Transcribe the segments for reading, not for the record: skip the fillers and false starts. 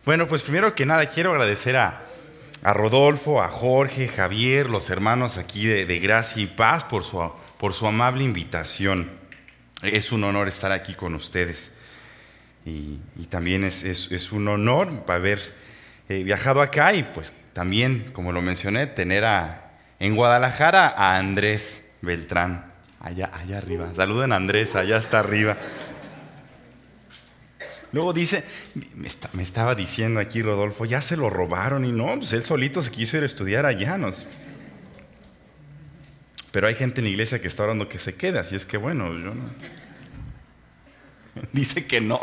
Bueno, pues primero que nada quiero agradecer a Rodolfo, a Jorge, Javier, los hermanos aquí de Gracia y Paz por su amable invitación. Es un honor estar aquí con ustedes y también es un honor haber viajado acá y pues también, como lo mencioné, tener en Guadalajara a Andrés Beltrán, allá arriba. Saluden a Andrés, allá está arriba. Luego dice, me estaba diciendo aquí Rodolfo, ya se lo robaron y no, pues él solito se quiso ir a estudiar allá, ¿no? Pero hay gente en la iglesia que está orando que se quede, así es que bueno, yo no. Dice que no.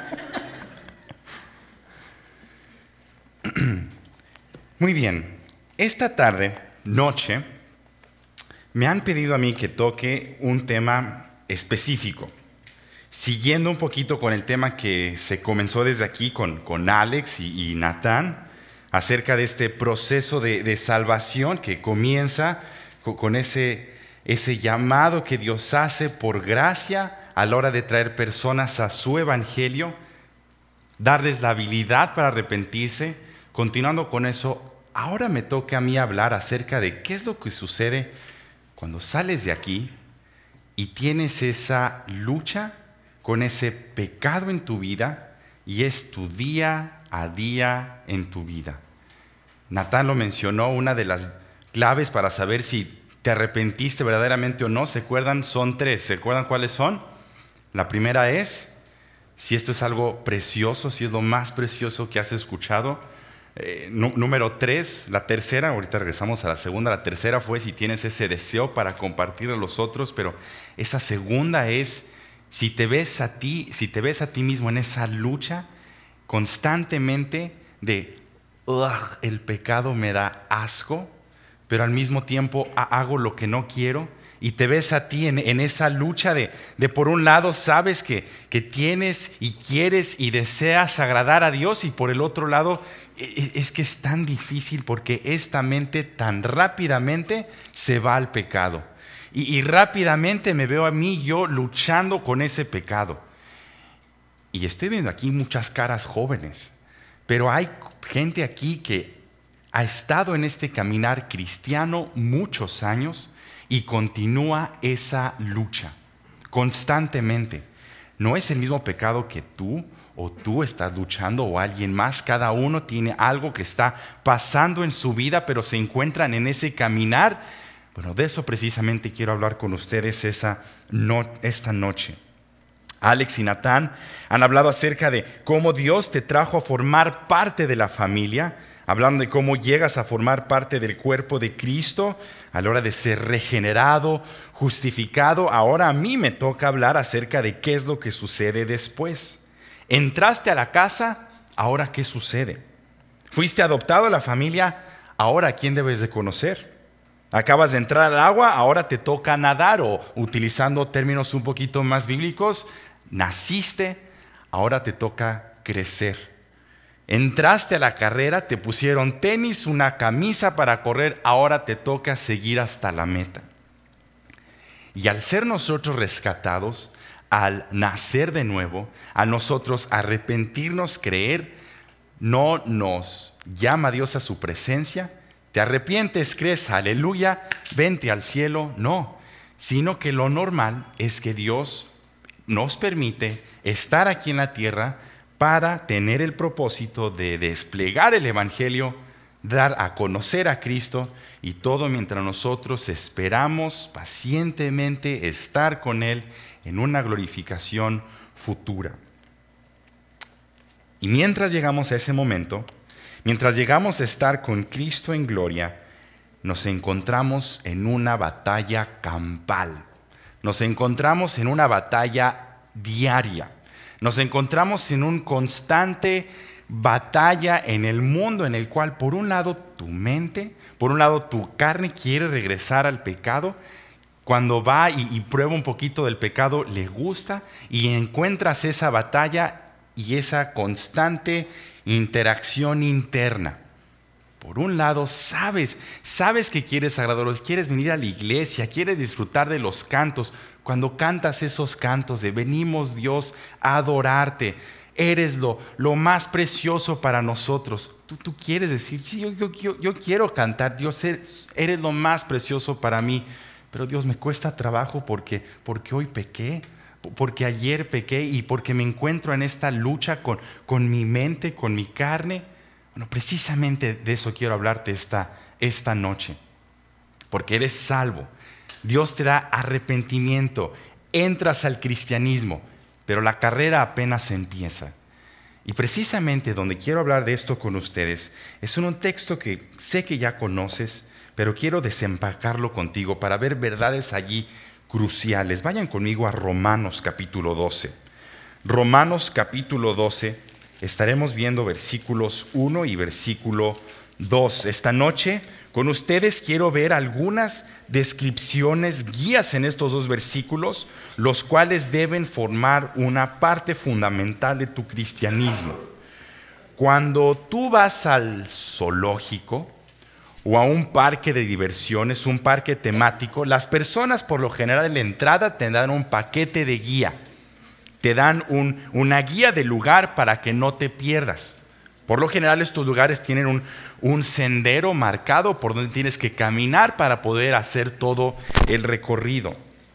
Muy bien, esta noche, me han pedido a mí que toque un tema específico. Siguiendo un poquito con el tema que se comenzó desde aquí con Alex y Natán, acerca de este proceso de salvación que comienza con ese llamado que Dios hace por gracia a la hora de traer personas a su evangelio, darles la habilidad para arrepentirse. Continuando con eso, ahora me toca a mí hablar acerca de qué es lo que sucede cuando sales de aquí y tienes esa lucha con ese pecado en tu vida y es tu día a día en tu vida. Natán lo mencionó, una de las claves para saber si te arrepentiste verdaderamente o no, ¿se acuerdan? Son 3, ¿se acuerdan cuáles son? La primera es, si esto es algo precioso, si es lo más precioso que has escuchado. Número 3, la tercera, ahorita regresamos a la segunda, la tercera fue si tienes ese deseo para compartir a los otros, pero esa segunda es, si te ves a ti mismo en esa lucha constantemente de el pecado me da asco, pero al mismo tiempo hago lo que no quiero, y te ves a ti en esa lucha de por un lado sabes que tienes y quieres y deseas agradar a Dios, y por el otro lado es que es tan difícil porque esta mente tan rápidamente se va al pecado. Y rápidamente me veo a mí yo luchando con ese pecado. Y estoy viendo aquí muchas caras jóvenes, pero hay gente aquí que ha estado en este caminar cristiano muchos años y continúa esa lucha constantemente. No es el mismo pecado que tú o tú estás luchando o alguien más. Cada uno tiene algo que está pasando en su vida, pero se encuentran en ese caminar. Bueno, de eso precisamente quiero hablar con ustedes esta noche. Alex y Natán han hablado acerca de cómo Dios te trajo a formar parte de la familia, hablando de cómo llegas a formar parte del cuerpo de Cristo a la hora de ser regenerado, justificado. Ahora a mí me toca hablar acerca de qué es lo que sucede después. Entraste a la casa, ahora ¿qué sucede? Fuiste adoptado a la familia, ahora ¿a quién debes de conocer? Acabas de entrar al agua, ahora te toca nadar, o utilizando términos un poquito más bíblicos, naciste, ahora te toca crecer. Entraste a la carrera, te pusieron tenis, una camisa para correr, ahora te toca seguir hasta la meta. Y al ser nosotros rescatados, al nacer de nuevo, a nosotros arrepentirnos, creer, no nos llama Dios a su presencia. ¿Te arrepientes, crees, aleluya, vente al cielo? No, sino que lo normal es que Dios nos permite estar aquí en la tierra para tener el propósito de desplegar el evangelio, dar a conocer a Cristo, y todo mientras nosotros esperamos pacientemente estar con Él en una glorificación futura. Y mientras llegamos a ese momento, mientras llegamos a estar con Cristo en gloria, nos encontramos en una batalla campal. Nos encontramos en una batalla diaria. Nos encontramos en un constante batalla en el mundo en el cual por un lado tu mente, por un lado tu carne quiere regresar al pecado. Cuando va y prueba un poquito del pecado, le gusta, y encuentras esa batalla y esa constante interacción interna. Por un lado, sabes que quieres agradarlos, quieres venir a la iglesia, quieres disfrutar de los cantos. Cuando cantas esos cantos de venimos Dios a adorarte, eres lo más precioso para nosotros. Tú quieres decir, sí, yo quiero cantar, Dios, eres lo más precioso para mí. Pero Dios, me cuesta trabajo porque hoy pequé, porque ayer pequé y porque me encuentro en esta lucha con mi mente, con mi carne. Bueno, precisamente de eso quiero hablarte esta noche. Porque eres salvo. Dios te da arrepentimiento. Entras al cristianismo, pero la carrera apenas empieza. Y precisamente donde quiero hablar de esto con ustedes es en un texto que sé que ya conoces, pero quiero desempacarlo contigo para ver verdades allí cruciales. Vayan conmigo a Romanos capítulo 12. Romanos capítulo 12, estaremos viendo versículos 1 y versículo 2. Esta noche con ustedes quiero ver algunas descripciones, guías en estos dos versículos, los cuales deben formar una parte fundamental de tu cristianismo. Cuando tú vas al zoológico o a un parque de diversiones, un parque temático, las personas por lo general en la entrada te dan un paquete de guía. Te dan una guía del lugar para que no te pierdas. Por lo general estos lugares tienen un sendero marcado por donde tienes que caminar para poder hacer todo el recorrido.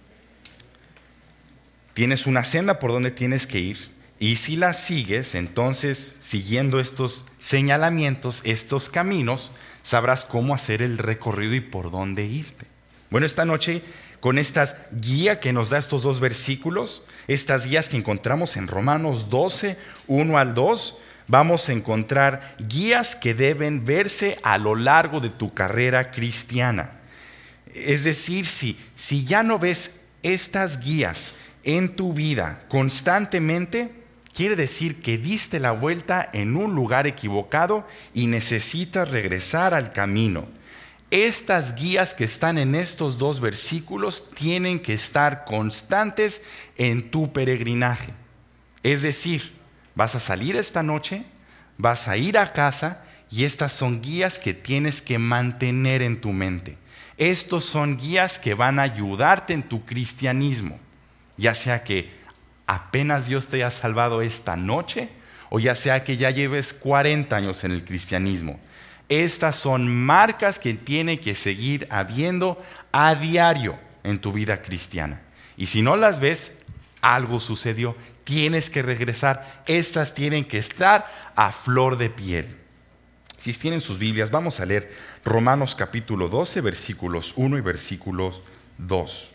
Tienes una senda por donde tienes que ir y si la sigues, entonces siguiendo estos señalamientos, estos caminos, sabrás cómo hacer el recorrido y por dónde irte. Bueno, esta noche con estas guías que nos da estos dos versículos, estas guías que encontramos en Romanos 12, 1 al 2, vamos a encontrar guías que deben verse a lo largo de tu carrera cristiana. Es decir, si ya no ves estas guías en tu vida constantemente, quiere decir que diste la vuelta en un lugar equivocado y necesitas regresar al camino. Estas guías que están en estos dos versículos tienen que estar constantes en tu peregrinaje. Es decir, vas a salir esta noche, vas a ir a casa y estas son guías que tienes que mantener en tu mente. Estos son guías que van a ayudarte en tu cristianismo, ya sea que apenas Dios te haya salvado esta noche o ya sea que ya lleves 40 años en el cristianismo. Estas son marcas que tiene que seguir habiendo a diario en tu vida cristiana. Y si no las ves, algo sucedió. Tienes que regresar. Estas tienen que estar a flor de piel. Si tienen sus Biblias, vamos a leer Romanos capítulo 12, versículos 1 y versículos 2.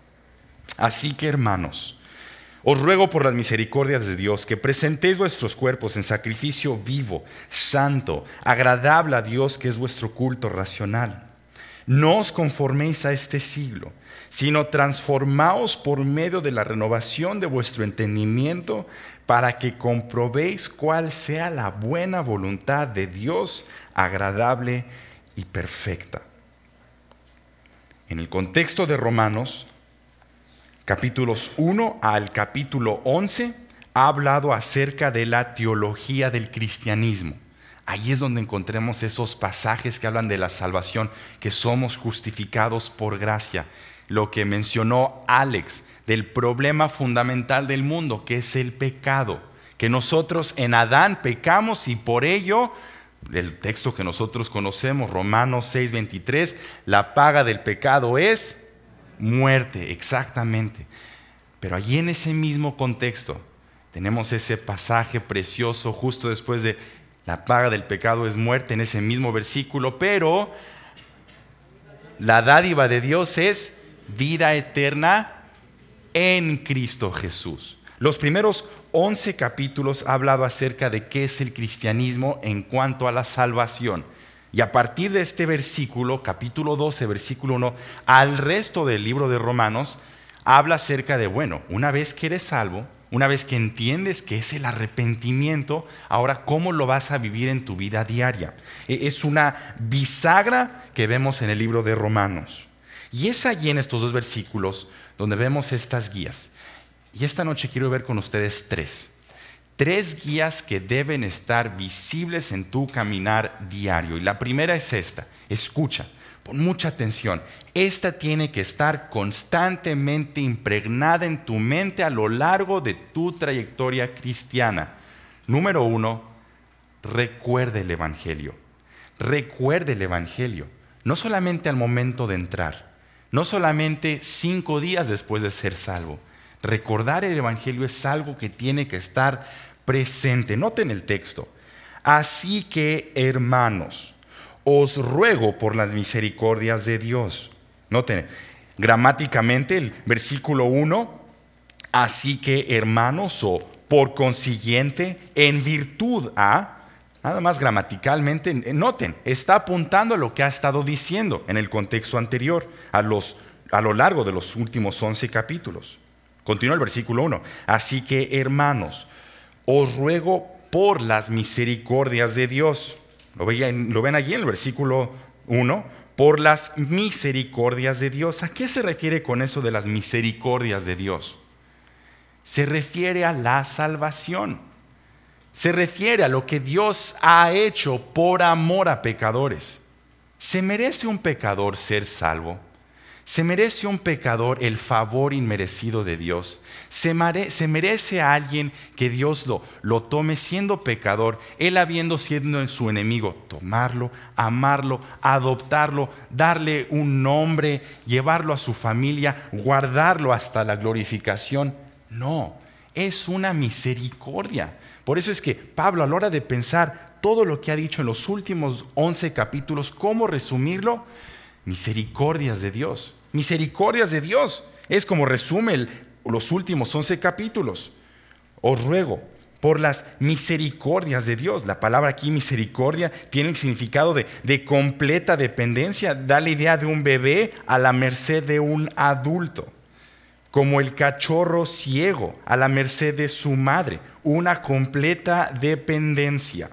Así que, hermanos, os ruego por las misericordias de Dios que presentéis vuestros cuerpos en sacrificio vivo, santo, agradable a Dios, que es vuestro culto racional. No os conforméis a este siglo, sino transformaos por medio de la renovación de vuestro entendimiento para que comprobéis cuál sea la buena voluntad de Dios, agradable y perfecta. En el contexto de Romanos, capítulos 1 al capítulo 11, ha hablado acerca de la teología del cristianismo. Ahí es donde encontremos esos pasajes que hablan de la salvación, que somos justificados por gracia. Lo que mencionó Alex, del problema fundamental del mundo, que es el pecado. Que nosotros en Adán pecamos y por ello, el texto que nosotros conocemos, Romanos 6:23, la paga del pecado es muerte, exactamente. Pero allí en ese mismo contexto tenemos ese pasaje precioso justo después de la paga del pecado es muerte, en ese mismo versículo, pero la dádiva de Dios es vida eterna en Cristo Jesús. Los primeros 11 capítulos ha hablado acerca de qué es el cristianismo en cuanto a la salvación. Y a partir de este versículo, capítulo 12, versículo 1, al resto del libro de Romanos, habla acerca de, bueno, una vez que eres salvo, una vez que entiendes que es el arrepentimiento, ahora cómo lo vas a vivir en tu vida diaria. Es una bisagra que vemos en el libro de Romanos. Y es allí en estos dos versículos donde vemos estas guías. Y esta noche quiero ver con ustedes tres guías que deben estar visibles en tu caminar diario. Y la primera es esta, escucha, pon mucha atención. Esta tiene que estar constantemente impregnada en tu mente a lo largo de tu trayectoria cristiana. Número 1, recuerde el Evangelio. Recuerde el Evangelio. No solamente al momento de entrar, no solamente 5 días después de ser salvo. Recordar el Evangelio es algo que tiene que estar presente. Noten el texto. Así que, hermanos, os ruego por las misericordias de Dios. Noten, gramáticamente el versículo 1, así que, hermanos, o por consiguiente, en virtud a, nada más gramaticalmente, noten, está apuntando a lo que ha estado diciendo en el contexto anterior, a lo largo de los últimos 11 capítulos. Continúa el versículo 1. Así que, hermanos, os ruego por las misericordias de Dios. Lo ven allí en el versículo 1. Por las misericordias de Dios. ¿A qué se refiere con eso de las misericordias de Dios? Se refiere a la salvación. Se refiere a lo que Dios ha hecho por amor a pecadores. ¿Se merece un pecador ser salvo? ¿Se merece un pecador el favor inmerecido de Dios? ¿Se merece a alguien que Dios lo tome siendo pecador, él habiendo sido su enemigo, tomarlo, amarlo, adoptarlo, darle un nombre, llevarlo a su familia, guardarlo hasta la glorificación? No, es una misericordia. Por eso es que Pablo, a la hora de pensar todo lo que ha dicho en los últimos 11 capítulos, ¿cómo resumirlo? Misericordias de Dios. Misericordias de Dios. Es como resume los últimos 11 capítulos. Os ruego por las misericordias de Dios. La palabra aquí, misericordia, tiene el significado de completa dependencia. Da la idea de un bebé a la merced de un adulto. Como el cachorro ciego a la merced de su madre. Una completa dependencia.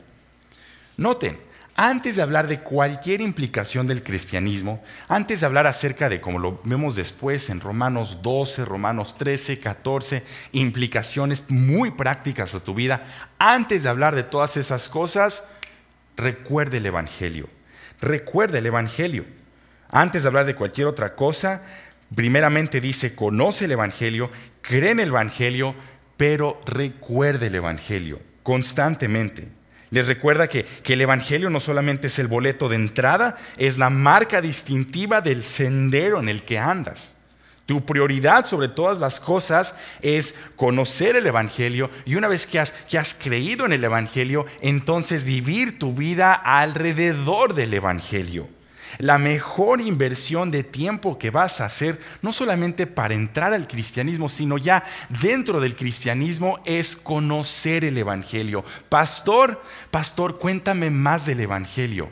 Noten, antes de hablar de cualquier implicación del cristianismo, antes de hablar acerca de, como lo vemos después en Romanos 12, Romanos 13, 14, implicaciones muy prácticas a tu vida, antes de hablar de todas esas cosas, recuerde el Evangelio. Recuerde el Evangelio. Antes de hablar de cualquier otra cosa, primeramente dice, conoce el Evangelio, cree en el Evangelio, pero recuerde el Evangelio constantemente. Les recuerda que el Evangelio no solamente es el boleto de entrada, es la marca distintiva del sendero en el que andas. Tu prioridad sobre todas las cosas es conocer el Evangelio y una vez que has creído en el Evangelio, entonces vivir tu vida alrededor del Evangelio. La mejor inversión de tiempo que vas a hacer, no solamente para entrar al cristianismo, sino ya dentro del cristianismo, es conocer el Evangelio. Pastor, cuéntame más del Evangelio.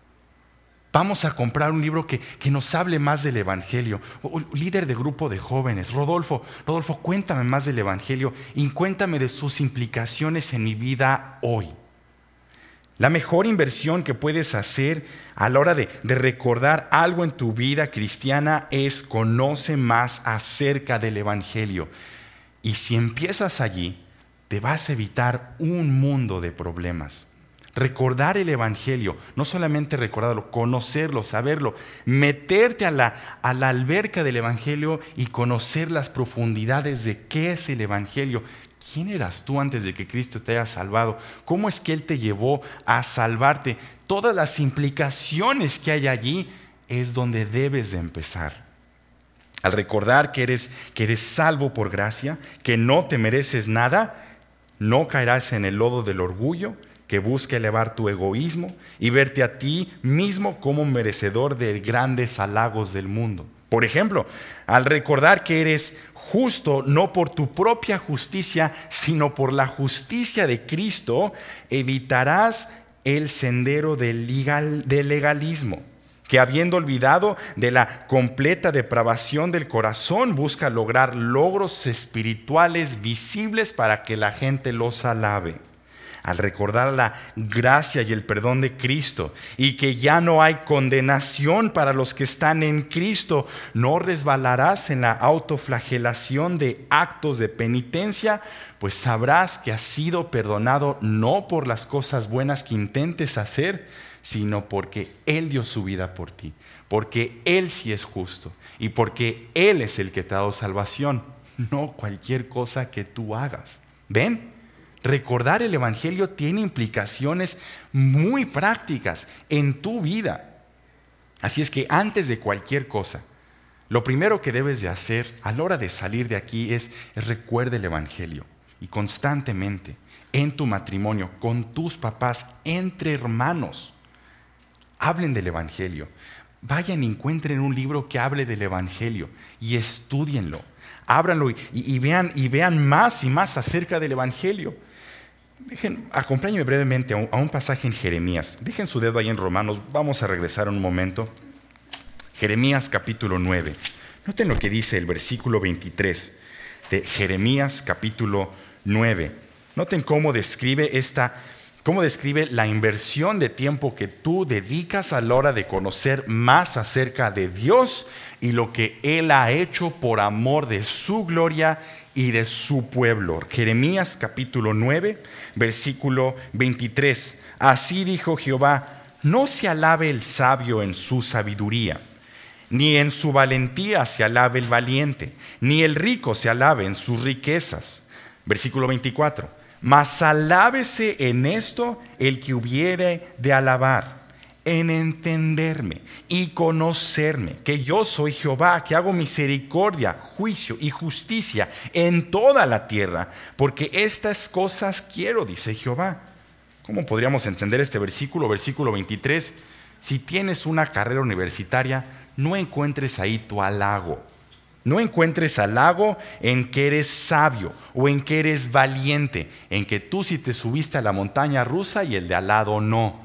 Vamos a comprar un libro que nos hable más del Evangelio. Líder de grupo de jóvenes, Rodolfo, cuéntame más del Evangelio y cuéntame de sus implicaciones en mi vida hoy. La mejor inversión que puedes hacer a la hora de recordar algo en tu vida cristiana es conoce más acerca del Evangelio. Y si empiezas allí, te vas a evitar un mundo de problemas. Recordar el Evangelio, no solamente recordarlo, conocerlo, saberlo, meterte a la alberca del Evangelio y conocer las profundidades de qué es el Evangelio. ¿Quién eras tú antes de que Cristo te haya salvado? ¿Cómo es que Él te llevó a salvarte? Todas las implicaciones que hay allí es donde debes de empezar. Al recordar que eres salvo por gracia, que no te mereces nada, no caerás en el lodo del orgullo que busca elevar tu egoísmo y verte a ti mismo como merecedor de grandes halagos del mundo. Por ejemplo, al recordar que eres justo no por tu propia justicia, sino por la justicia de Cristo, evitarás el sendero del legalismo, que habiendo olvidado de la completa depravación del corazón, busca lograr logros espirituales visibles para que la gente los alabe. Al recordar la gracia y el perdón de Cristo y que ya no hay condenación para los que están en Cristo, no resbalarás en la autoflagelación de actos de penitencia, pues sabrás que has sido perdonado no por las cosas buenas que intentes hacer, sino porque Él dio su vida por ti, porque Él sí es justo y porque Él es el que te ha dado salvación, no cualquier cosa que tú hagas. ¿Ven? Recordar el Evangelio tiene implicaciones muy prácticas en tu vida. Así es que antes de cualquier cosa, lo primero que debes de hacer a la hora de salir de aquí es recuerda el Evangelio. Y constantemente, en tu matrimonio, con tus papás, entre hermanos, hablen del Evangelio. Vayan y encuentren un libro que hable del Evangelio y estúdienlo. Ábranlo y vean más y más acerca del Evangelio. Acompáñenme brevemente a un pasaje en Jeremías. Dejen su dedo ahí en Romanos. Vamos a regresar un momento. Jeremías capítulo 9. Noten lo que dice el versículo 23 de Jeremías capítulo 9. Noten cómo describe la inversión de tiempo que tú dedicas a la hora de conocer más acerca de Dios y lo que Él ha hecho por amor de su gloria y de su pueblo. Jeremías capítulo 9, versículo 23. Así dijo Jehová: no se alabe el sabio en su sabiduría, ni en su valentía se alabe el valiente, ni el rico se alabe en sus riquezas. Versículo 24. Mas alábese en esto el que hubiere de alabar, en entenderme y conocerme, que yo soy Jehová, que hago misericordia, juicio y justicia en toda la tierra, porque estas cosas quiero, dice Jehová. ¿Cómo podríamos entender este versículo? Versículo 23. Si tienes una carrera universitaria, no encuentres ahí tu halago. No encuentres halago en que eres sabio o en que eres valiente, en que tú sí te subiste a la montaña rusa y el de al lado no.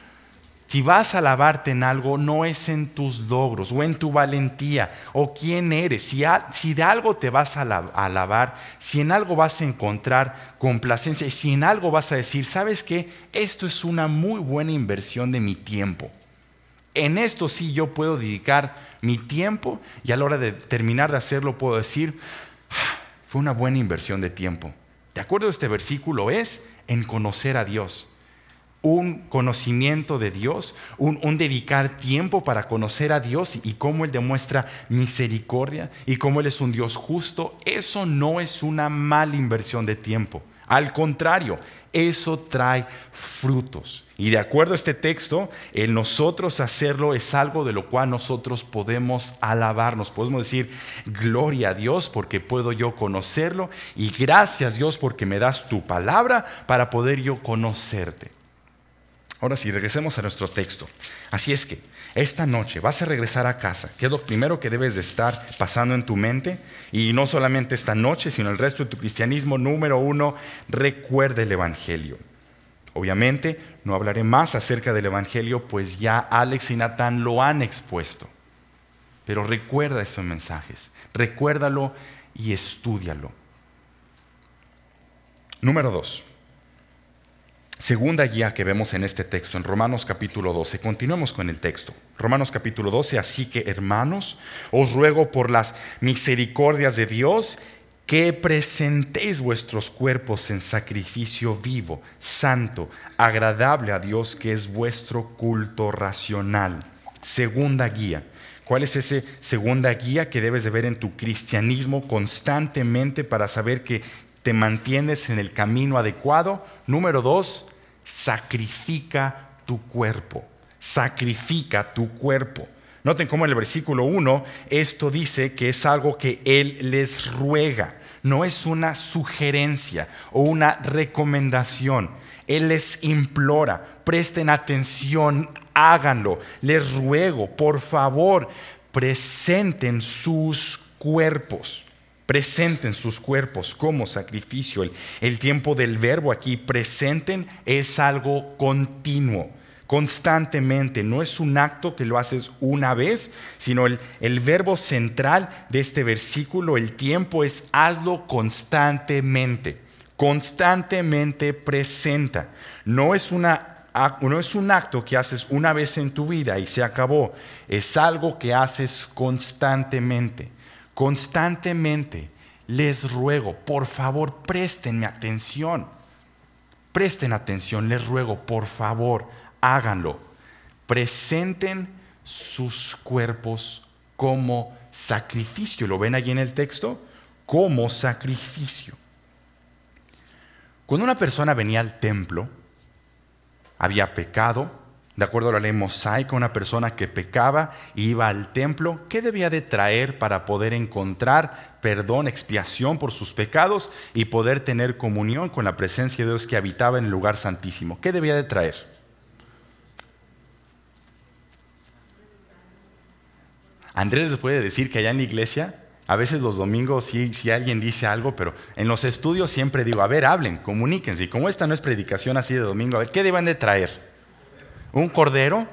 Si vas a alabarte en algo, no es en tus logros o en tu valentía o quién eres. Si de algo te vas a alabar, si en algo vas a encontrar complacencia y si en algo vas a decir, ¿sabes qué? Esto es una muy buena inversión de mi tiempo. En esto sí yo puedo dedicar mi tiempo y a la hora de terminar de hacerlo puedo decir, fue una buena inversión de tiempo. De acuerdo a este versículo es en conocer a Dios. Un conocimiento de Dios, un dedicar tiempo para conocer a Dios y cómo Él demuestra misericordia y cómo Él es un Dios justo. Eso no es una mala inversión de tiempo. Al contrario, eso trae frutos. Y de acuerdo a este texto, el nosotros hacerlo es algo de lo cual nosotros podemos alabarnos. Podemos decir, gloria a Dios porque puedo yo conocerlo y gracias Dios porque me das tu palabra para poder yo conocerte. Ahora sí, regresemos a nuestro texto. Así es que esta noche vas a regresar a casa, que es lo primero que debes de estar pasando en tu mente. Y no solamente esta noche, sino el resto de tu cristianismo. Número 1, recuerda el Evangelio. Obviamente, no hablaré más acerca del Evangelio, pues ya Alex y Natán lo han expuesto. Pero recuerda esos mensajes, recuérdalo y estúdialo. Número 2. Segunda guía que vemos en este texto, en Romanos capítulo 12. Continuemos con el texto. Romanos capítulo 12. Así que, hermanos, os ruego por las misericordias de Dios que presentéis vuestros cuerpos en sacrificio vivo, santo, agradable a Dios, que es vuestro culto racional. Segunda guía. ¿Cuál es esa segunda guía que debes de ver en tu cristianismo constantemente para saber que te mantienes en el camino adecuado? Número 2, sacrifica tu cuerpo. Sacrifica tu cuerpo. Noten cómo en el versículo 1 esto dice que es algo que Él les ruega. No es una sugerencia o una recomendación. Él les implora, presten atención, háganlo. Les ruego, por favor, presenten sus cuerpos. Presenten sus cuerpos como sacrificio. El tiempo del verbo aquí, presenten, es algo continuo. Constantemente, no es un acto que lo haces una vez, sino el verbo central de este versículo, el tiempo, es hazlo constantemente. Constantemente presenta. No es un acto que haces una vez en tu vida y se acabó. Es algo que haces constantemente. Constantemente. Les ruego, por favor, préstenme atención. Presten atención, les ruego, por favor, háganlo. Presenten sus cuerpos como sacrificio. ¿Lo ven allí en el texto? Como sacrificio. Cuando una persona venía al templo, había pecado. De acuerdo a la ley mosaica, una persona que pecaba y iba al templo, ¿qué debía de traer para poder encontrar perdón, expiación por sus pecados y poder tener comunión con la presencia de Dios que habitaba en el lugar santísimo? ¿Qué debía de traer? Andrés les puede decir que allá en la iglesia, a veces los domingos sí alguien dice algo, pero en los estudios siempre digo, a ver, hablen, comuníquense. Y como esta no es predicación así de domingo, a ver, ¿qué deben de traer? ¿Un cordero?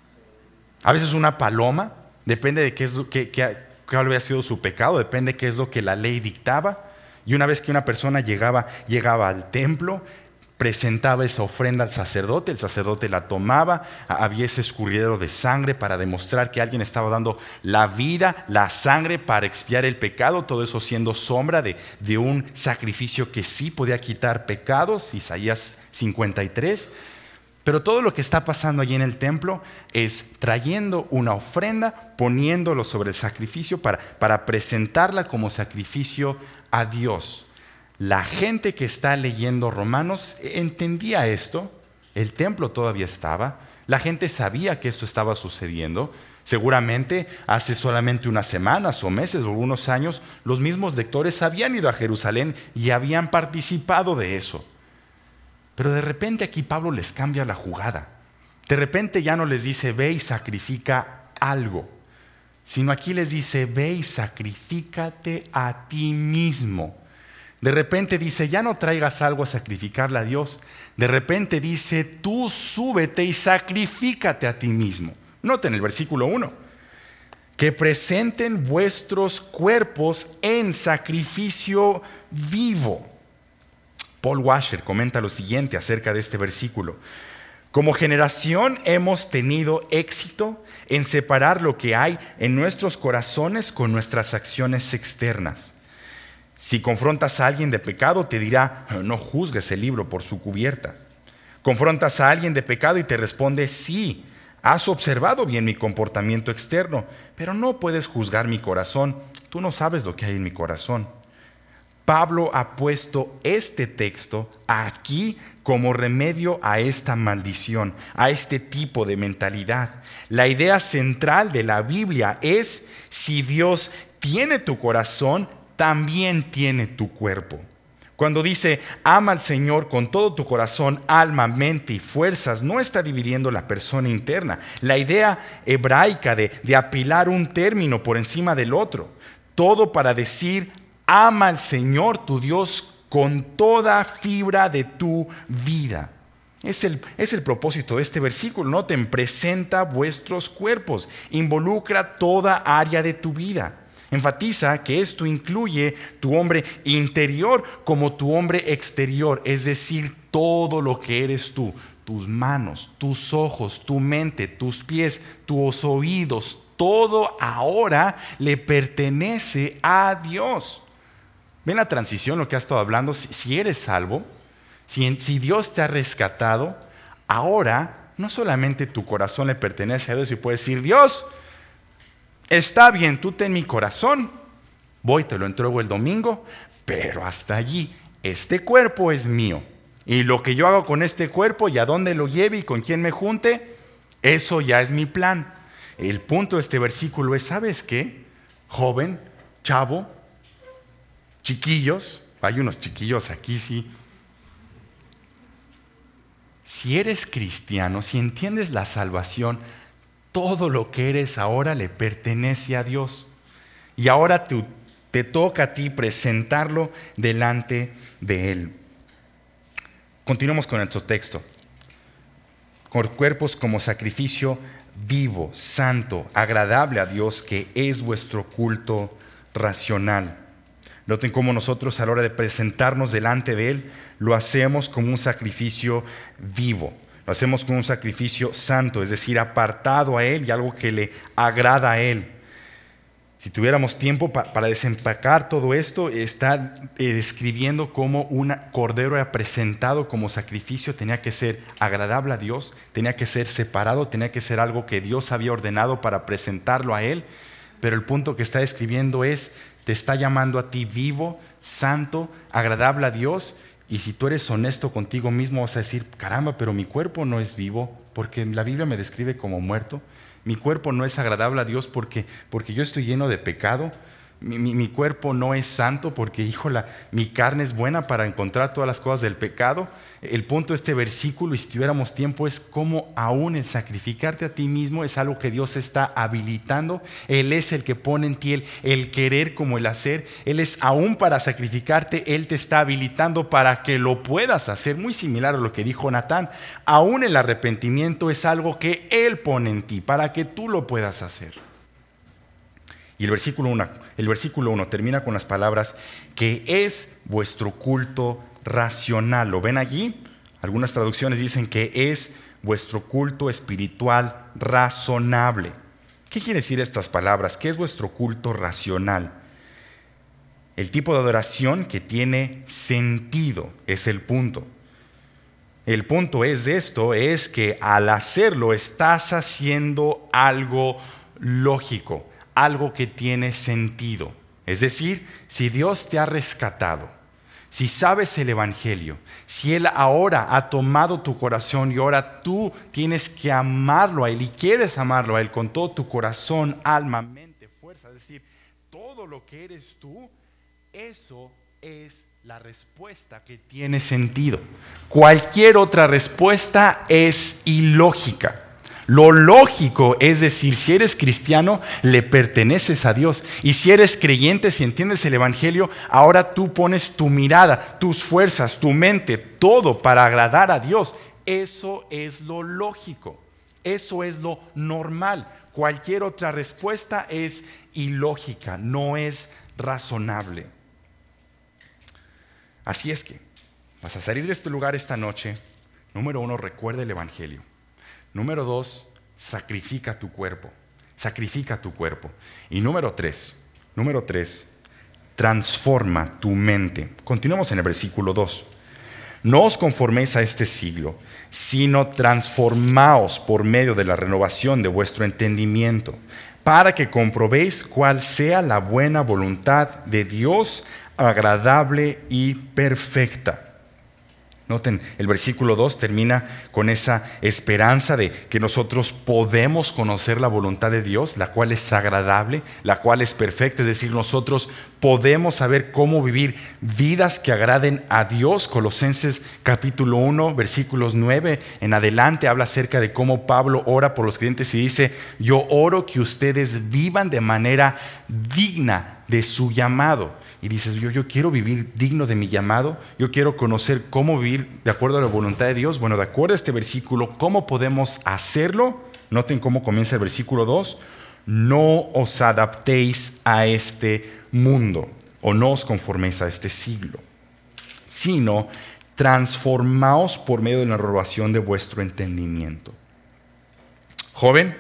A veces una paloma, depende de cuál había sido su pecado, depende de qué es lo que la ley dictaba. Y una vez que una persona llegaba al templo, presentaba esa ofrenda al sacerdote, el sacerdote la tomaba, había ese escurridero de sangre para demostrar que alguien estaba dando la vida, la sangre para expiar el pecado, todo eso siendo sombra de un sacrificio que sí podía quitar pecados, Isaías 53. Pero todo lo que está pasando allí en el templo es trayendo una ofrenda, poniéndolo sobre el sacrificio para presentarla como sacrificio a Dios. La gente que está leyendo Romanos entendía esto, el templo todavía estaba, la gente sabía que esto estaba sucediendo. Seguramente hace solamente unas semanas o meses o algunos años, los mismos lectores habían ido a Jerusalén y habían participado de eso. Pero de repente aquí Pablo les cambia la jugada. De repente ya no les dice, ve y sacrifica algo, sino aquí les dice, ve y sacrifícate a ti mismo. De repente dice, ya no traigas algo a sacrificarle a Dios. De repente dice, tú súbete y sacrifícate a ti mismo. Noten el versículo 1. Que presenten vuestros cuerpos en sacrificio vivo. Paul Washer comenta lo siguiente acerca de este versículo. Como generación hemos tenido éxito en separar lo que hay en nuestros corazones con nuestras acciones externas. Si confrontas a alguien de pecado, te dirá, no juzgues el libro por su cubierta. Confrontas a alguien de pecado y te responde, sí, has observado bien mi comportamiento externo, pero no puedes juzgar mi corazón. Tú no sabes lo que hay en mi corazón. Pablo ha puesto este texto aquí como remedio a esta maldición, a este tipo de mentalidad. La idea central de la Biblia es, si Dios tiene tu corazón, también tiene tu cuerpo. Cuando dice, ama al Señor con todo tu corazón, alma, mente y fuerzas, no está dividiendo la persona interna. La idea hebraica de apilar un término por encima del otro. Todo para decir, ama al Señor tu Dios con toda fibra de tu vida. Es el propósito de este versículo. Noten, presenta vuestros cuerpos, involucra toda área de tu vida. Enfatiza que esto incluye tu hombre interior como tu hombre exterior, es decir, todo lo que eres tú, tus manos, tus ojos, tu mente, tus pies, tus oídos, todo ahora le pertenece a Dios. ¿Ven la transición, lo que has estado hablando? Si eres salvo, si Dios te ha rescatado, ahora no solamente tu corazón le pertenece a Dios y puedes decir, Dios, está bien, tú ten mi corazón, voy, te lo entrego el domingo, pero hasta allí, este cuerpo es mío. Y lo que yo hago con este cuerpo y a dónde lo lleve y con quién me junte, eso ya es mi plan. El punto de este versículo es, ¿sabes qué? Joven, chavo, chiquillos, hay unos chiquillos aquí, sí. Si eres cristiano, si entiendes la salvación, todo lo que eres ahora le pertenece a Dios. Y ahora te toca a ti presentarlo delante de Él. Continuamos con nuestro texto. Con cuerpos como sacrificio vivo, santo, agradable a Dios, que es vuestro culto racional. Noten cómo nosotros a la hora de presentarnos delante de Él, lo hacemos como un sacrificio vivo. Lo hacemos como un sacrificio santo, es decir, apartado a Él y algo que le agrada a Él. Si tuviéramos tiempo para desempacar todo esto, está describiendo cómo un cordero era presentado como sacrificio, tenía que ser agradable a Dios, tenía que ser separado, tenía que ser algo que Dios había ordenado para presentarlo a Él. Pero el punto que está describiendo es, te está llamando a ti vivo, santo, agradable a Dios, Y si tú eres honesto contigo mismo, vas a decir, caramba, pero mi cuerpo no es vivo, porque la Biblia me describe como muerto. Mi cuerpo no es agradable a Dios porque yo estoy lleno de pecado. Mi cuerpo no es santo porque, híjola, mi carne es buena para encontrar todas las cosas del pecado. El punto de este versículo, y si tuviéramos tiempo, es cómo aún el sacrificarte a ti mismo es algo que Dios está habilitando. Él es el que pone en ti el querer como el hacer. Él es aún para sacrificarte, Él te está habilitando para que lo puedas hacer. Muy similar a lo que dijo Natán. Aún el arrepentimiento es algo que Él pone en ti para que tú lo puedas hacer. Y el versículo 1 termina con las palabras que es vuestro culto racional. ¿Lo ven allí? Algunas traducciones dicen que es vuestro culto espiritual razonable. ¿Qué quiere decir estas palabras? ¿Qué es vuestro culto racional? El tipo de adoración que tiene sentido es el punto. El punto es que al hacerlo estás haciendo algo lógico, algo que tiene sentido. Es decir, si Dios te ha rescatado, si sabes el Evangelio, si Él ahora ha tomado tu corazón y ahora tú tienes que amarlo a Él y quieres amarlo a Él con todo tu corazón, alma, mente, fuerza, es decir, todo lo que eres tú, eso es la respuesta que tiene sentido. Cualquier otra respuesta es ilógica. Lo lógico es decir, si eres cristiano, le perteneces a Dios. Y si eres creyente, si entiendes el Evangelio, ahora tú pones tu mirada, tus fuerzas, tu mente, todo para agradar a Dios. Eso es lo lógico. Eso es lo normal. Cualquier otra respuesta es ilógica, no es razonable. Así es que vas a salir de este lugar esta noche. Número 1, recuerda el Evangelio. Número 2, sacrifica tu cuerpo. Sacrifica tu cuerpo. Y número 3, transforma tu mente. Continuamos en el versículo 2. No os conforméis a este siglo, sino transformaos por medio de la renovación de vuestro entendimiento, para que comprobéis cuál sea la buena voluntad de Dios, agradable y perfecta. Noten, el versículo 2 termina con esa esperanza de que nosotros podemos conocer la voluntad de Dios, la cual es agradable, la cual es perfecta. Es decir, nosotros podemos saber cómo vivir vidas que agraden a Dios. Colosenses capítulo 1, versículos 9 en adelante, habla acerca de cómo Pablo ora por los creyentes y dice: yo oro que ustedes vivan de manera digna de su llamado. Y dices, yo quiero vivir digno de mi llamado, yo quiero conocer cómo vivir de acuerdo a la voluntad de Dios. Bueno, de acuerdo a este versículo, ¿cómo podemos hacerlo? Noten cómo comienza el versículo 2. No os adaptéis a este mundo, o no os conforméis a este siglo, sino transformaos por medio de la renovación de vuestro entendimiento. Joven,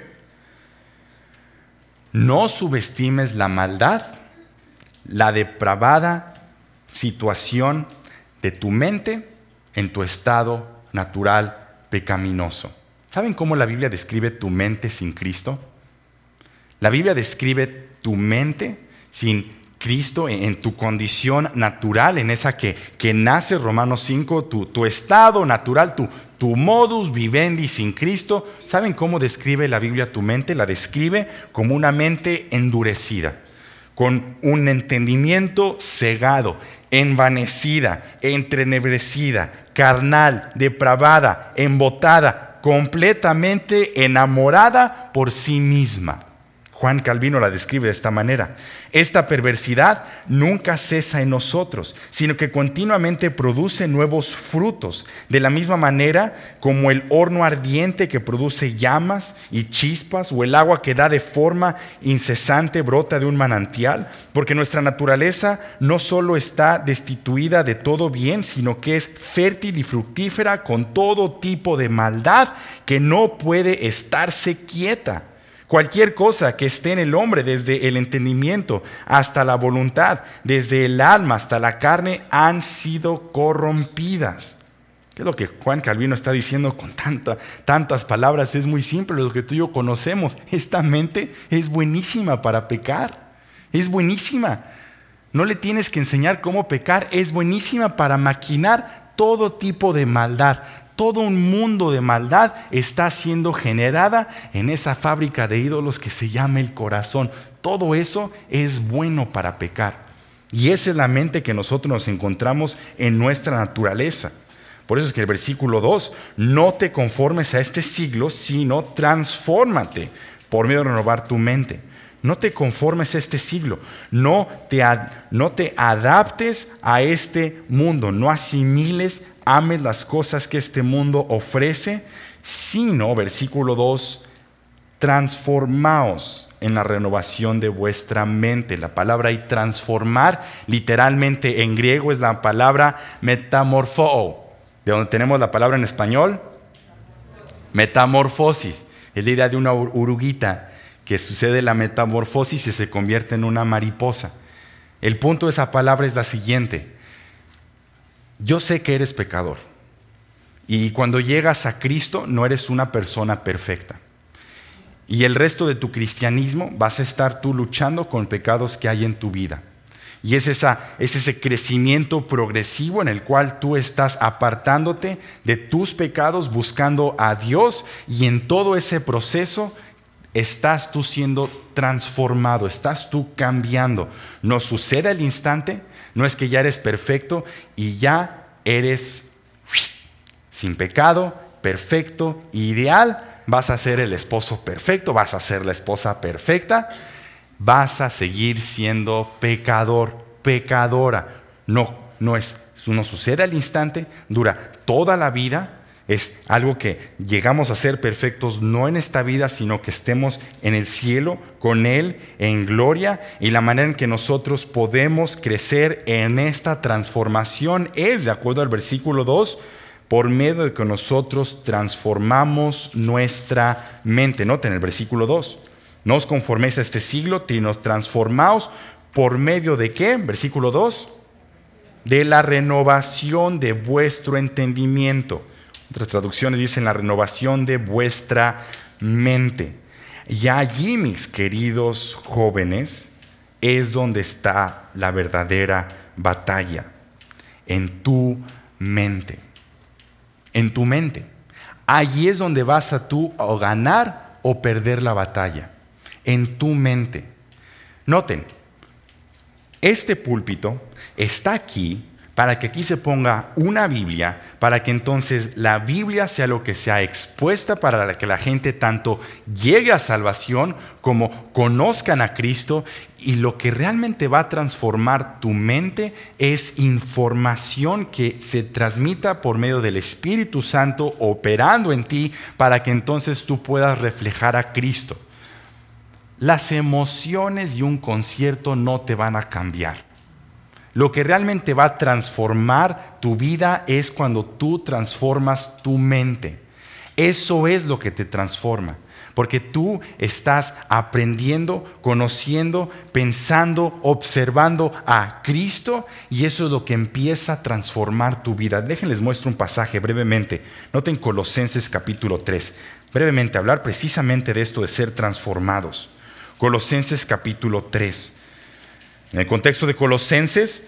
no subestimes la maldad, la depravada situación de tu mente en tu estado natural pecaminoso. ¿Saben cómo la Biblia describe tu mente sin Cristo? La Biblia describe tu mente sin Cristo en tu condición natural, en esa que nace, Romanos 5, tu estado natural, tu modus vivendi sin Cristo. ¿Saben cómo describe la Biblia tu mente? La describe como una mente endurecida, con un entendimiento cegado, envanecida, entrenebrecida, carnal, depravada, embotada, completamente enamorada por sí misma. Juan Calvino la describe de esta manera: esta perversidad nunca cesa en nosotros, sino que continuamente produce nuevos frutos, de la misma manera como el horno ardiente que produce llamas y chispas, o el agua que da de forma incesante brota de un manantial, porque nuestra naturaleza no solo está destituida de todo bien, sino que es fértil y fructífera con todo tipo de maldad que no puede estarse quieta. Cualquier cosa que esté en el hombre, desde el entendimiento hasta la voluntad, desde el alma hasta la carne, han sido corrompidas. ¿Qué es lo que Juan Calvino está diciendo con tantas palabras? Es muy simple, lo que tú y yo conocemos. Esta mente es buenísima para pecar, es buenísima. No le tienes que enseñar cómo pecar. Es buenísima para maquinar todo tipo de maldad. Todo un mundo de maldad está siendo generada en esa fábrica de ídolos que se llama el corazón. Todo eso es bueno para pecar. Y esa es la mente que nosotros nos encontramos en nuestra naturaleza. Por eso es que el versículo 2, no te conformes a este siglo, sino transfórmate por medio de renovar tu mente. No te conformes a este siglo, no te adaptes a este mundo, no asimiles, ames las cosas que este mundo ofrece, sino, versículo 2, transformaos en la renovación de vuestra mente. La palabra ahí transformar, literalmente en griego es la palabra metamorfo, de donde tenemos la palabra en español, metamorfosis. Es la idea de una oruguita que sucede la metamorfosis y se convierte en una mariposa. El punto de esa palabra es la siguiente. Yo sé que eres pecador y cuando llegas a Cristo no eres una persona perfecta. Y el resto de tu cristianismo vas a estar tú luchando con pecados que hay en tu vida. Y es ese crecimiento progresivo en el cual tú estás apartándote de tus pecados, buscando a Dios, y en todo ese proceso estás tú siendo transformado, estás tú cambiando. No sucede al instante, no es que ya eres perfecto y ya eres sin pecado, perfecto, ideal. Vas a ser el esposo perfecto, vas a ser la esposa perfecta, vas a seguir siendo pecador, pecadora. No sucede al instante, dura toda la vida. Es algo que llegamos a ser perfectos no en esta vida, sino que estemos en el cielo con Él en gloria. Y la manera en que nosotros podemos crecer en esta transformación es, de acuerdo al versículo 2, por medio de que nosotros transformamos nuestra mente. Noten el versículo 2. No os conforméis a este siglo, sino transformaos por medio de ¿qué? Versículo 2. De la renovación de vuestro entendimiento. Otras traducciones dicen la renovación de vuestra mente. Y allí, mis queridos jóvenes, es donde está la verdadera batalla. En tu mente. En tu mente. Allí es donde vas a tú o ganar o perder la batalla. En tu mente. Noten, este púlpito está aquí para que aquí se ponga una Biblia, para que entonces la Biblia sea lo que sea expuesta para que la gente tanto llegue a salvación como conozcan a Cristo. Y lo que realmente va a transformar tu mente es información que se transmita por medio del Espíritu Santo operando en ti para que entonces tú puedas reflejar a Cristo. Las emociones y un concierto no te van a cambiar. Lo que realmente va a transformar tu vida es cuando tú transformas tu mente. Eso es lo que te transforma. Porque tú estás aprendiendo, conociendo, pensando, observando a Cristo, y eso es lo que empieza a transformar tu vida. Déjenles muestro un pasaje brevemente. Noten Colosenses capítulo 3. Brevemente hablar precisamente de esto de ser transformados. Colosenses capítulo 3. En el contexto de Colosenses,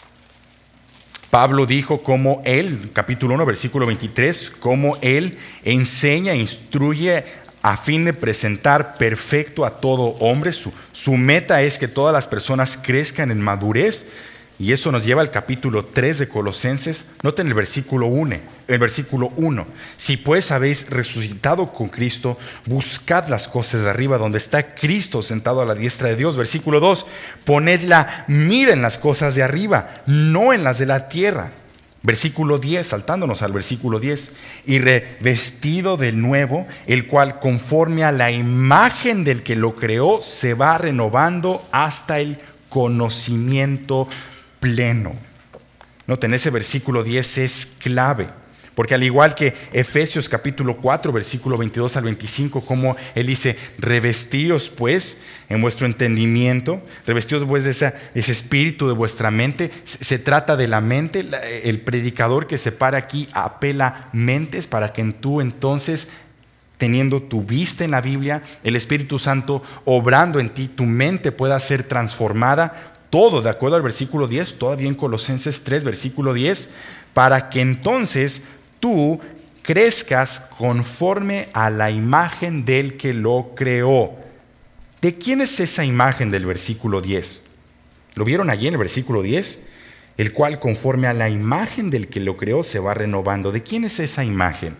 Pablo dijo cómo él, capítulo 1, versículo 23, cómo él enseña, instruye a fin de presentar perfecto a todo hombre. Su meta es que todas las personas crezcan en madurez, y eso nos lleva al capítulo 3 de Colosenses. Noten el versículo 1. Si pues habéis resucitado con Cristo, buscad las cosas de arriba, donde está Cristo sentado a la diestra de Dios. Versículo 2. Poned la mira en las cosas de arriba, no en las de la tierra. Versículo 10, saltándonos al versículo 10. Y revestido del nuevo, el cual conforme a la imagen del que lo creó, se va renovando hasta el conocimiento pleno. Noten, ese versículo 10 es clave, porque al igual que Efesios capítulo 4, versículo 22 al 25, como él dice, revestíos pues en vuestro entendimiento, revestíos pues de ese espíritu de vuestra mente. Se trata de la mente. El predicador que se para aquí apela mentes para que tú entonces, teniendo tu vista en la Biblia, el Espíritu Santo obrando en ti, tu mente pueda ser transformada. todo, de acuerdo al versículo 10, todavía en Colosenses 3, versículo 10, para que entonces tú crezcas conforme a la imagen del que lo creó. ¿De quién es esa imagen del versículo 10? ¿Lo vieron allí en el versículo 10? El cual conforme a la imagen del que lo creó se va renovando. ¿De quién es esa imagen?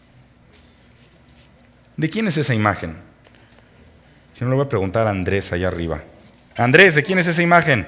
¿De quién es esa imagen? Si no, le voy a preguntar a Andrés allá arriba. Andrés, ¿de quién es esa imagen?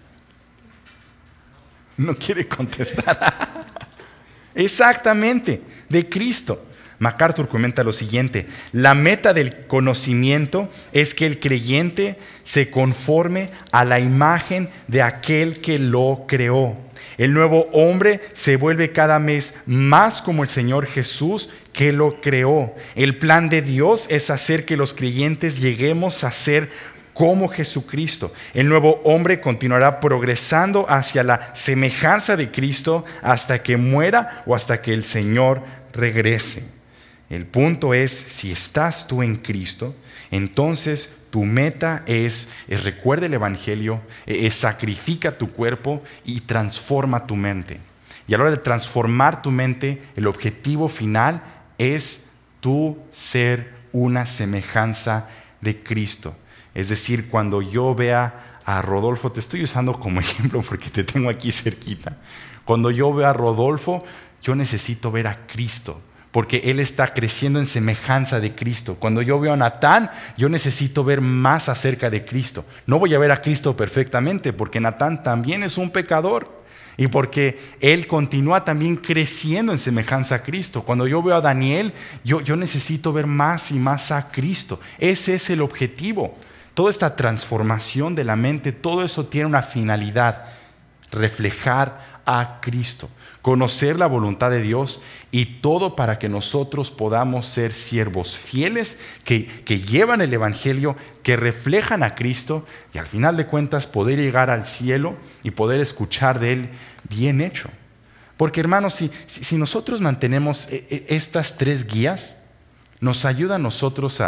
No quiere contestar. Exactamente, de Cristo. MacArthur comenta lo siguiente: la meta del conocimiento es que el creyente se conforme a la imagen de aquel que lo creó. El nuevo hombre se vuelve cada vez más como el Señor Jesús que lo creó. El plan de Dios es hacer que los creyentes lleguemos a ser como Jesucristo. El nuevo hombre continuará progresando hacia la semejanza de Cristo hasta que muera o hasta que el Señor regrese. El punto es, si estás tú en Cristo, entonces tu meta es recuerda el Evangelio, sacrifica tu cuerpo y transforma tu mente. Y a la hora de transformar tu mente, el objetivo final es tú ser una semejanza de Cristo. Es decir, cuando yo vea a Rodolfo, te estoy usando como ejemplo porque te tengo aquí cerquita. Cuando yo veo a Rodolfo, yo necesito ver a Cristo, porque él está creciendo en semejanza de Cristo. Cuando yo veo a Natán, yo necesito ver más acerca de Cristo. No voy a ver a Cristo perfectamente, porque Natán también es un pecador. Y porque él continúa también creciendo en semejanza a Cristo. Cuando yo veo a Daniel, yo necesito ver más y más a Cristo. Ese es el objetivo. Toda esta transformación de la mente, todo eso tiene una finalidad: reflejar a Cristo, conocer la voluntad de Dios, y todo para que nosotros podamos ser siervos fieles que llevan el Evangelio, que reflejan a Cristo, y al final de cuentas poder llegar al cielo y poder escuchar de Él: bien hecho. Porque hermanos, si nosotros mantenemos estas tres guías, nos ayuda a nosotros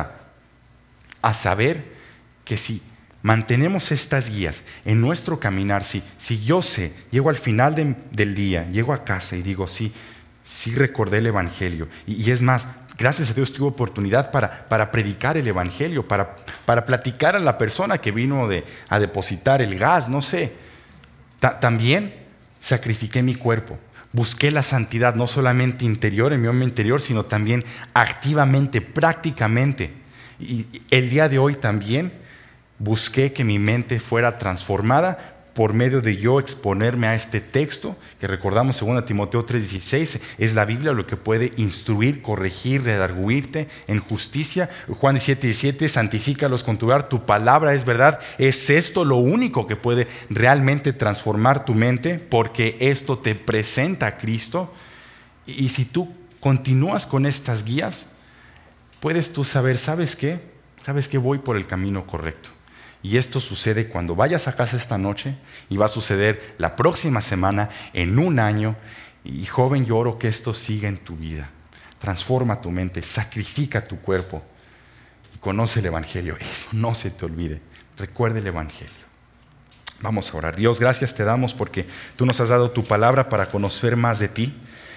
a saber que si mantenemos estas guías en nuestro caminar, si yo llego al final del día, llego a casa y digo, sí recordé el Evangelio, y es más, gracias a Dios tuve oportunidad para predicar el Evangelio, para platicar a la persona que vino a depositar el gas, no sé. También sacrifiqué mi cuerpo, busqué la santidad, no solamente interior, en mi hombre interior, sino también activamente, prácticamente. Y el día de hoy también busqué que mi mente fuera transformada por medio de yo exponerme a este texto, que recordamos 2 Timoteo 3:16, es la Biblia lo que puede instruir, corregir, redarguirte en justicia. Juan 17:17, santifícalos con tu verdad, tu palabra es verdad. Es esto lo único que puede realmente transformar tu mente, porque esto te presenta a Cristo. Y si tú continúas con estas guías, puedes tú saber, ¿sabes qué? ¿Sabes qué? Voy por el camino correcto. Y esto sucede cuando vayas a casa esta noche, y va a suceder la próxima semana, en un año. Y joven, yo oro que esto siga en tu vida. Transforma tu mente, sacrifica tu cuerpo y conoce el Evangelio. Eso no se te olvide. Recuerda el Evangelio. Vamos a orar. Dios, gracias te damos porque tú nos has dado tu palabra para conocer más de ti.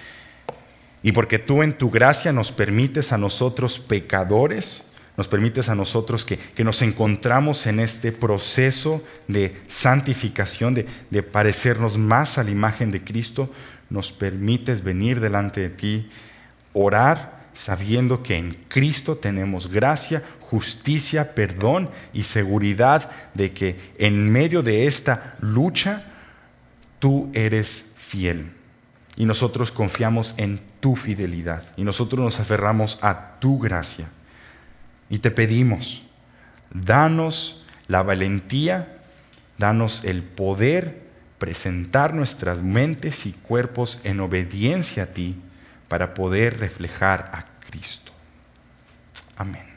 Y porque tú en tu gracia nos permites a nosotros pecadores, nos permites a nosotros que nos encontramos en este proceso de santificación, de parecernos más a la imagen de Cristo. Nos permites venir delante de ti, orar, sabiendo que en Cristo tenemos gracia, justicia, perdón y seguridad de que en medio de esta lucha tú eres fiel. Y nosotros confiamos en tu fidelidad y nosotros nos aferramos a tu gracia. Y te pedimos, danos la valentía, danos el poder presentar nuestras mentes y cuerpos en obediencia a ti para poder reflejar a Cristo. Amén.